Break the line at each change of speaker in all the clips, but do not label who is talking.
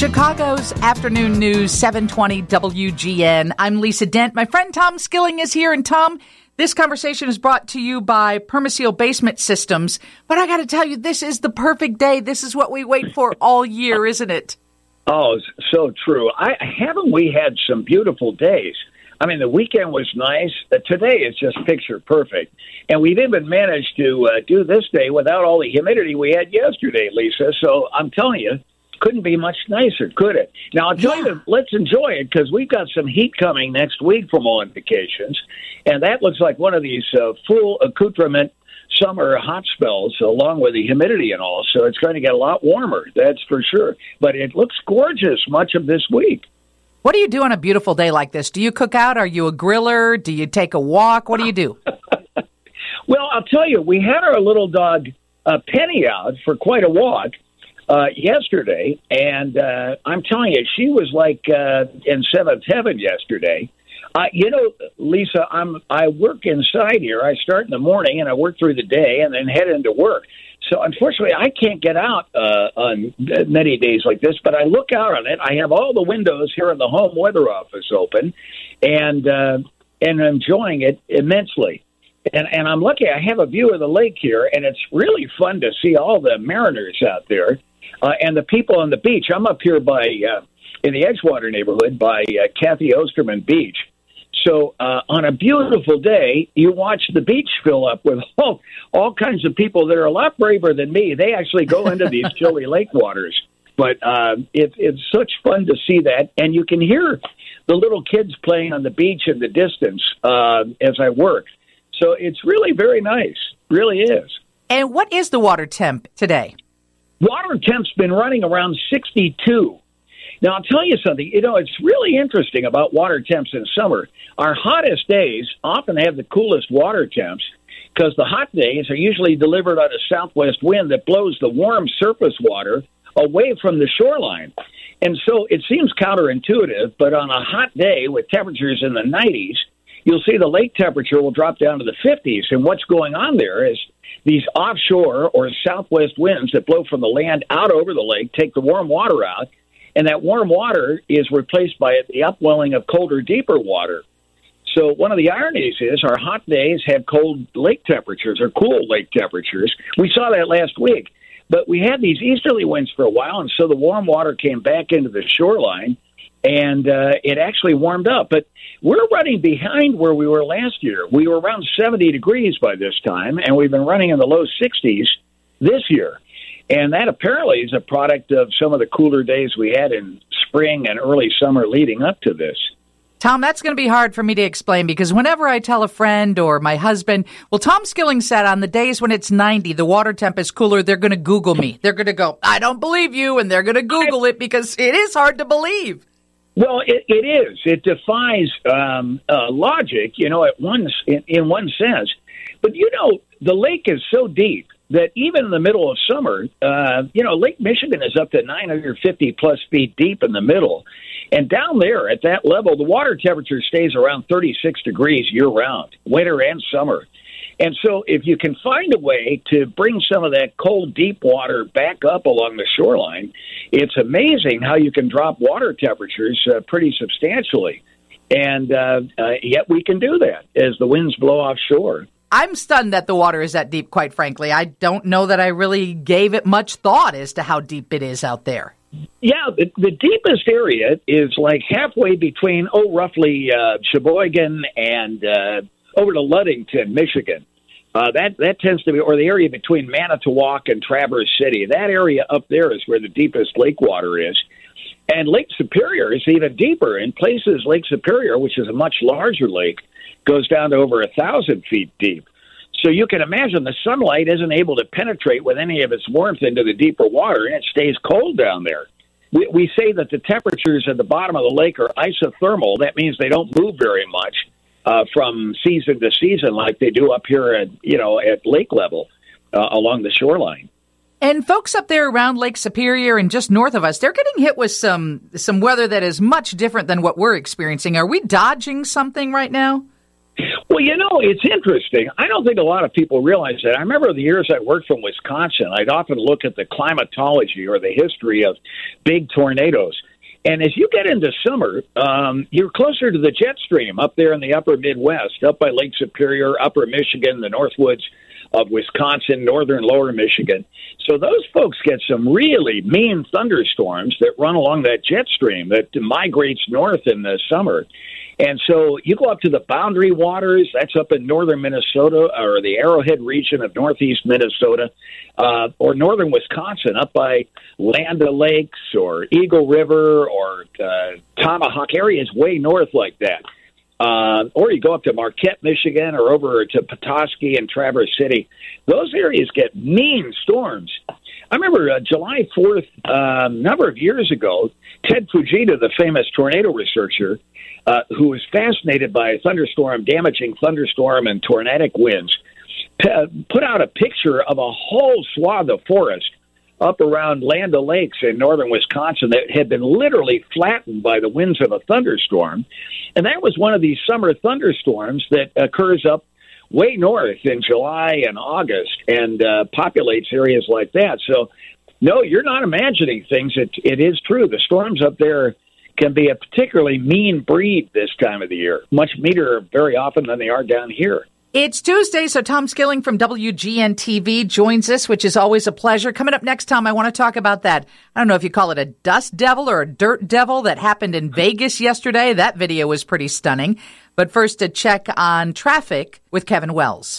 Chicago's afternoon news, 720 WGN. I'm Lisa Dent. My friend Tom Skilling is here. And Tom, this conversation is brought to you by Permaseal Basement Systems. But I got to tell you, this is the perfect day. This is what we wait for all year, isn't it?
Oh, so true. Haven't we had some beautiful days? I mean, the weekend was nice. Today is just picture perfect. And we've even managed to do this day without all the humidity we had yesterday, Lisa. So I'm telling you, couldn't be much nicer, could it? Now, I'll tell you, let's enjoy it because we've got some heat coming next week from all indications. And that looks like one of these full accoutrement summer hot spells along with the humidity and all. So it's going to get a lot warmer, that's for sure. But it looks gorgeous much of this week.
What do you do on a beautiful day like this? Do you cook out? Are you a griller? Do you take a walk? What do you do?
Well, I'll tell you, we had our little dog Penny out for quite a walk yesterday, and I'm telling you, she was like in seventh heaven yesterday. Lisa, I work inside here. I start in the morning, and I work through the day, and then head into work. So, unfortunately, I can't get out on many days like this, but I look out on it. I have all the windows here in the home weather office open, and enjoying it immensely. And I'm lucky I have a view of the lake here, and it's really fun to see all the mariners out there and the people on the beach. I'm up here by in the Edgewater neighborhood by Kathy Osterman Beach. So on a beautiful day, you watch the beach fill up with all kinds of people that are a lot braver than me. They actually go into these chilly lake waters. But it's such fun to see that. And you can hear the little kids playing on the beach in the distance as I work. So it's really very nice. Really is.
And what is the water temp today?
Water temp's been running around 62. Now, I'll tell you something. It's really interesting about water temps in summer. Our hottest days often have the coolest water temps because the hot days are usually delivered on a southwest wind that blows the warm surface water away from the shoreline. And so it seems counterintuitive, but on a hot day with temperatures in the 90s, you'll see the lake temperature will drop down to the 50s. And what's going on there is these offshore or southwest winds that blow from the land out over the lake take the warm water out, and that warm water is replaced by the upwelling of colder, deeper water. So one of the ironies is our hot days have cold lake temperatures or cool lake temperatures. We saw that last week. But we had these easterly winds for a while, and so the warm water came back into the shoreline, and it actually warmed up. But we're running behind where we were last year. We were around 70 degrees by this time, and we've been running in the low 60s this year. And that apparently is a product of some of the cooler days we had in spring and early summer leading up to this.
Tom, that's going to be hard for me to explain because whenever I tell a friend or my husband, well, Tom Skilling said on the days when it's 90, the water temp is cooler, they're going to Google me. They're going to go, I don't believe you, and they're going to Google it because it is hard to believe.
Well, it is. It defies logic, in one sense. But, the lake is so deep that even in the middle of summer, Lake Michigan is up to 950-plus feet deep in the middle. And down there at that level, the water temperature stays around 36 degrees year-round, winter and summer. And so if you can find a way to bring some of that cold, deep water back up along the shoreline, it's amazing how you can drop water temperatures pretty substantially. And yet we can do that as the winds blow offshore.
I'm stunned that the water is that deep, quite frankly. I don't know that I really gave it much thought as to how deep it is out there.
Yeah, the deepest area is like halfway between, roughly Sheboygan and over to Ludington, Michigan. That tends to be, or the area between Manitowoc and Traverse City. That area up there is where the deepest lake water is. And Lake Superior is even deeper. In places, Lake Superior, which is a much larger lake, goes down to over 1,000 feet deep. So you can imagine the sunlight isn't able to penetrate with any of its warmth into the deeper water, and it stays cold down there. We say that the temperatures at the bottom of the lake are isothermal. That means they don't move very much from season to season like they do up here at lake level along the shoreline.
And folks up there around Lake Superior and just north of us, they're getting hit with some weather that is much different than what we're experiencing. Are we dodging something right now?
Well, it's interesting. I don't think a lot of people realize that. I remember the years I worked from Wisconsin, I'd often look at the climatology or the history of big tornadoes. And as you get into summer, you're closer to the jet stream up there in the upper Midwest, up by Lake Superior, upper Michigan, the Northwoods of Wisconsin, northern lower Michigan. So those folks get some really mean thunderstorms that run along that jet stream that migrates north in the summer. And so you go up to the Boundary Waters, that's up in northern Minnesota, or the Arrowhead region of northeast Minnesota, or northern Wisconsin, up by Land O'Lakes or Eagle River or Tomahawk areas way north like that. Or you go up to Marquette, Michigan, or over to Petoskey and Traverse City. Those areas get mean storms. I remember July 4th, a number of years ago, Ted Fujita, the famous tornado researcher, who was fascinated by damaging thunderstorm and tornadic winds, put out a picture of a whole swath of forest up around Land O'Lakes in northern Wisconsin that had been literally flattened by the winds of a thunderstorm. And that was one of these summer thunderstorms that occurs up way north in July and August and populates areas like that. So, no, you're not imagining things. It is true. The storms up there can be a particularly mean breed this time of the year, much meaner very often than they are down here.
It's Tuesday, so Tom Skilling from WGN-TV joins us, which is always a pleasure. Coming up next, Tom, I want to talk about that. I don't know if you call it a dust devil or a dirt devil that happened in Vegas yesterday. That video was pretty stunning. But first, a check on traffic with Kevin Wells.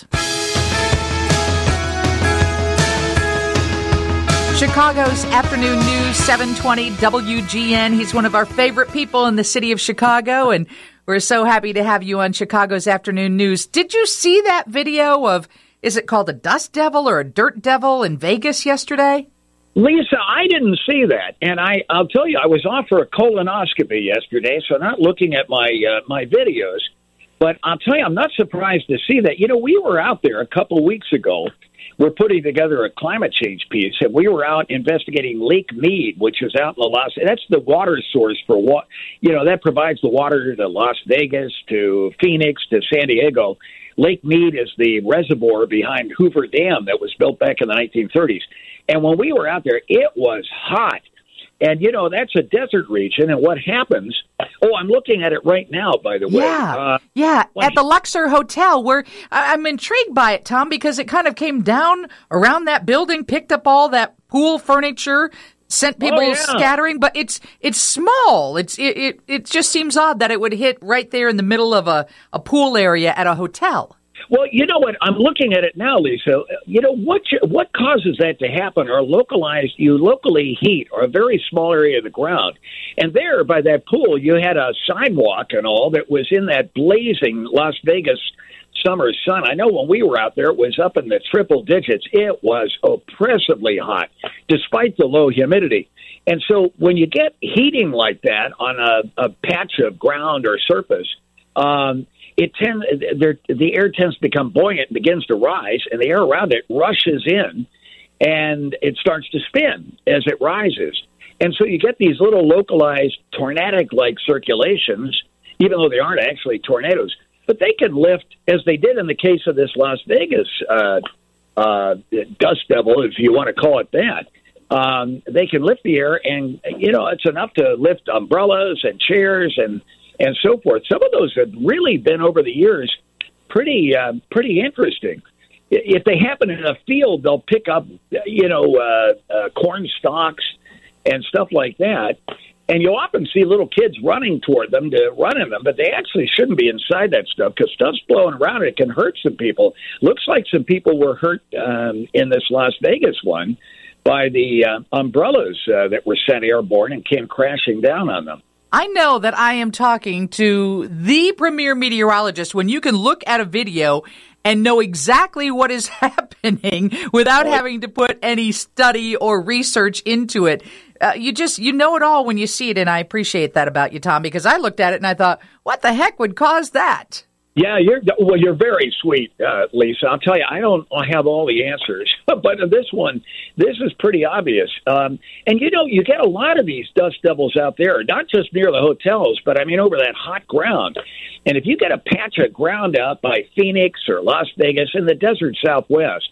Chicago's afternoon news, 720 WGN. He's one of our favorite people in the city of Chicago, and we're so happy to have you on Chicago's afternoon news. Did you see that video of, is it called a dust devil or a dirt devil in Vegas yesterday?
Lisa, I didn't see that, and I'll tell you, I was off for a colonoscopy yesterday, so not looking at my videos, but I'll tell you, I'm not surprised to see that. We were out there a couple weeks ago. We're putting together a climate change piece, and we were out investigating Lake Mead, which is out in that's the water source for what, that provides the water to Las Vegas, to Phoenix, to San Diego. Lake Mead is the reservoir behind Hoover Dam that was built back in the 1930s. And when we were out there, it was hot. And, that's a desert region. And what happens? Oh, I'm looking at it right now, by the way.
Yeah. At the Luxor Hotel, where I'm intrigued by it, Tom, because it kind of came down around that building, picked up all that pool furniture, sent people scattering. But it's small. It just seems odd that it would hit right there in the middle of a pool area at a hotel.
Well, you know what? I'm looking at it now, Lisa. What causes that to happen are you locally heat or a very small area of the ground. And there by that pool, you had a sidewalk and all that was in that blazing Las Vegas summer sun. I know when we were out there, it was up in the triple digits. It was oppressively hot, despite the low humidity. And so when you get heating like that on a patch of ground or surface, the air tends to become buoyant and begins to rise, and the air around it rushes in, and it starts to spin as it rises. And so you get these little localized tornadic-like circulations, even though they aren't actually tornadoes. But they can lift, as they did in the case of this Las Vegas dust devil, if you want to call it that. They can lift the air, and, it's enough to lift umbrellas and chairs and so forth. Some of those have really been over the years pretty interesting. If they happen in a field, they'll pick up, corn stalks and stuff like that. And you'll often see little kids running toward them to run in them, but they actually shouldn't be inside that stuff because stuff's blowing around and it can hurt some people. Looks like some people were hurt in this Las Vegas one by the umbrellas that were sent airborne and came crashing down on them.
I know that I am talking to the premier meteorologist when you can look at a video and know exactly what is happening without having to put any study or research into it. You know it all when you see it, and I appreciate that about you, Tom, because I looked at it and I thought, what the heck would cause that?
Yeah, you're very sweet, Lisa. I'll tell you, I don't have all the answers, but this is pretty obvious. And you get a lot of these dust devils out there, not just near the hotels, but I mean over that hot ground. And if you get a patch of ground out by Phoenix or Las Vegas in the desert Southwest,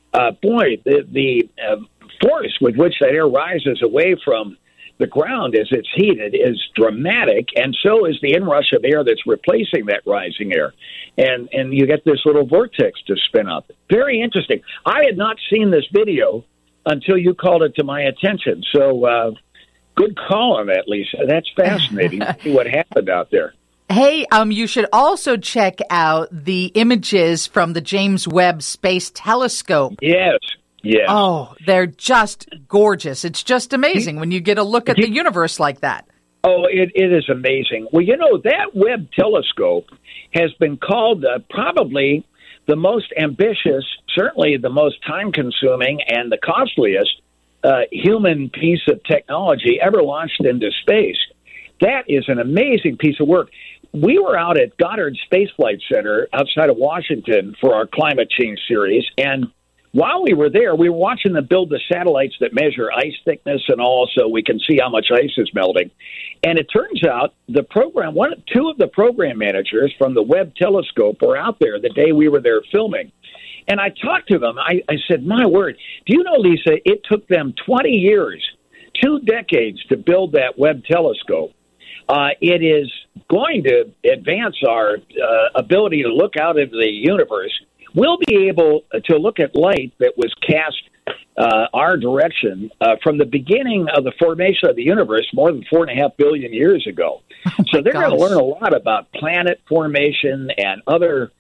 the force with which that air rises away from the ground as it's heated is dramatic, and so is the inrush of air that's replacing that rising air. And you get this little vortex to spin up. Very interesting. I had not seen this video until you called it to my attention. So good call on that, Lisa. That's fascinating to see what happened out there.
Hey, you should also check out the images from the James Webb Space Telescope.
Yes. Yeah.
Oh, they're just gorgeous. It's just amazing when you get a look at the universe like that.
Oh, it is amazing. Well, that Webb telescope has been called probably the most ambitious, certainly the most time-consuming and the costliest human piece of technology ever launched into space. That is an amazing piece of work. We were out at Goddard Space Flight Center outside of Washington for our climate change series, and while we were there, we were watching them build the satellites that measure ice thickness and all, so we can see how much ice is melting. And it turns out two of the program managers from the Webb telescope were out there the day we were there filming. And I talked to them. I said, my word, do you know, Lisa, it took them 20 years, 2 decades to build that Webb telescope. It is going to advance our ability to look out into the universe. We'll be able to look at light that was cast our direction from the beginning of the formation of the universe more than 4.5 billion years ago. So they're going to learn a lot about planet formation and other,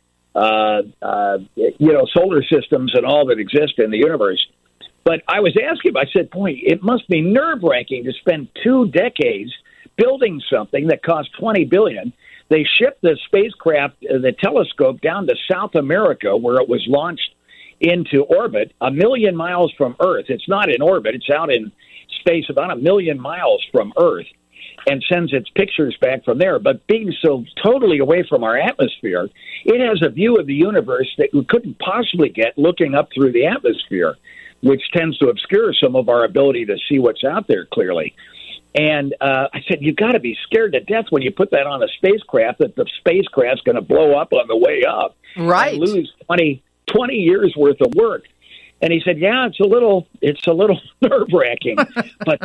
solar systems and all that exist in the universe. But I was asking him, I said, boy, it must be nerve-wracking to spend 2 decades building something that cost $20 billion. They shipped the spacecraft, the telescope, down to South America, where it was launched into orbit 1 million miles from Earth. It's not in orbit. It's out in space about 1 million miles from Earth and sends its pictures back from there. But being so totally away from our atmosphere, it has a view of the universe that we couldn't possibly get looking up through the atmosphere, which tends to obscure some of our ability to see what's out there clearly. And I said, you've got to be scared to death when you put that on a spacecraft that the spacecraft's going to blow up on the way up.
Right.
And lose 20 years worth of work. And he said, yeah, it's a little nerve-wracking. But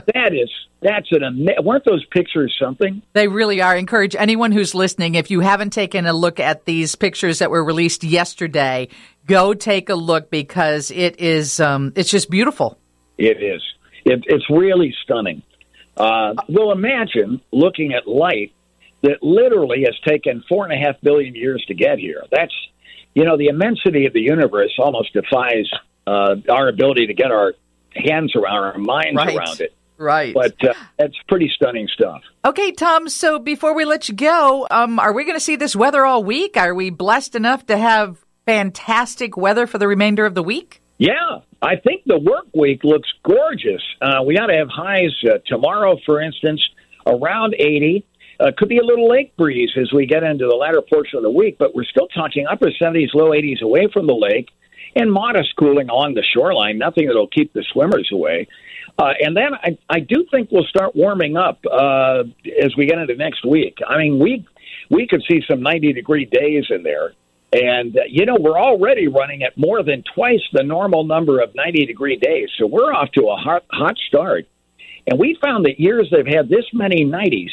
weren't those pictures something?
They really are. I encourage anyone who's listening, if you haven't taken a look at these pictures that were released yesterday, go take a look because it's just beautiful.
It is. It's really stunning. Well, imagine looking at light that literally has taken 4.5 billion years to get here. That's, the immensity of the universe almost defies our ability to get our hands around, our minds around it.
Right.
But that's pretty stunning stuff.
Okay, Tom, so before we let you go, are we going to see this weather all week? Are we blessed enough to have fantastic weather for the remainder of the week?
Yeah, I think the work week looks gorgeous. We ought to have highs tomorrow, for instance, around 80. Could be a little lake breeze as we get into the latter portion of the week, but we're still talking upper 70s, low 80s away from the lake, and modest cooling along the shoreline, nothing that will keep the swimmers away. And then I do think we'll start warming up as we get into next week. I mean, we could see some 90-degree days in there. And, we're already running at more than twice the normal number of 90-degree days. So we're off to a hot start. And we found that years they've had this many 90s,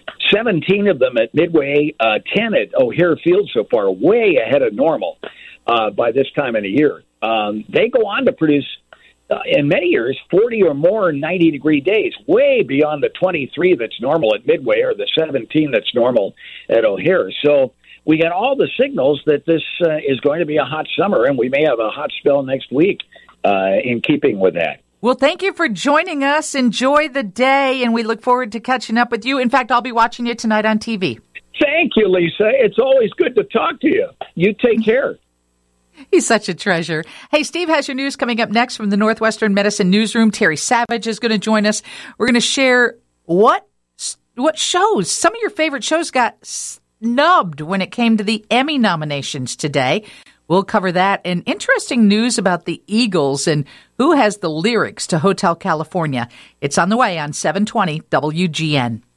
17 of them at Midway, 10 at O'Hare Field so far, way ahead of normal by this time of the year. They go on to produce, in many years, 40 or more 90-degree days, way beyond the 23 that's normal at Midway or the 17 that's normal at O'Hare. So we get all the signals that this is going to be a hot summer, and we may have a hot spell next week in keeping with that.
Well, thank you for joining us. Enjoy the day, and we look forward to catching up with you. In fact, I'll be watching you tonight on TV.
Thank you, Lisa. It's always good to talk to you. You take care.
He's such a treasure. Hey, Steve has your news coming up next from the Northwestern Medicine Newsroom. Terry Savage is going to join us. We're going to share what shows, some of your favorite shows got snubbed when it came to the Emmy nominations today. We'll cover that and interesting news about the Eagles and who has the lyrics to Hotel California. It's on the way on 720 WGN.